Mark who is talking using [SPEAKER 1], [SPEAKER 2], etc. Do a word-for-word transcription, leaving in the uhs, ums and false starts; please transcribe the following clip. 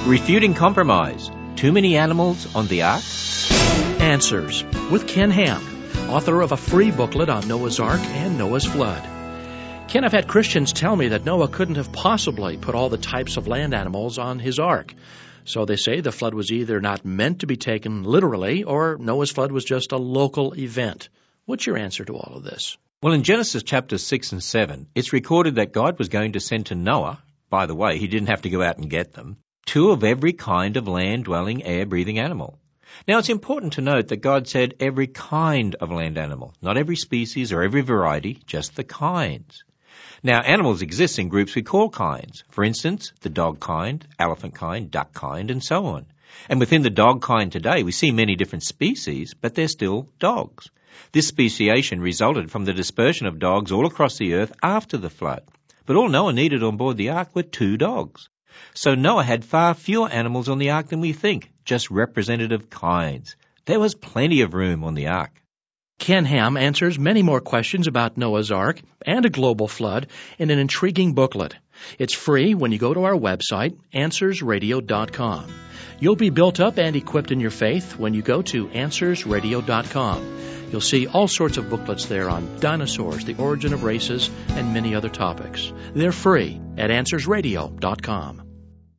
[SPEAKER 1] Refuting compromise. Too many animals on the ark?
[SPEAKER 2] Answers with Ken Ham, author of a free booklet on Noah's Ark and Noah's flood. Ken, I've had Christians tell me that Noah couldn't have possibly put all the types of land animals on his ark. So they say the flood was either not meant to be taken literally, or Noah's flood was just a local event. What's your answer to all of this?
[SPEAKER 1] Well, in Genesis chapters six and seven, it's recorded that God was going to send to Noah, by the way, he didn't have to go out and get them, two of every kind of land-dwelling, air-breathing animal. Now, it's important to note that God said every kind of land animal, not every species or every variety, just the kinds. Now, animals exist in groups we call kinds. For instance, the dog kind, elephant kind, duck kind, and so on. And within the dog kind today, we see many different species, but they're still dogs. This speciation resulted from the dispersion of dogs all across the earth after the flood. But all Noah needed on board the ark were two dogs. So Noah had far fewer animals on the ark than we think, just representative kinds. There was plenty of room on the ark.
[SPEAKER 2] Ken Ham answers many more questions about Noah's Ark and a global flood in an intriguing booklet. It's free when you go to our website, answers radio dot com. You'll be built up and equipped in your faith when you go to answers radio dot com. You'll see all sorts of booklets there on dinosaurs, the origin of races, and many other topics. They're free at answers radio dot com.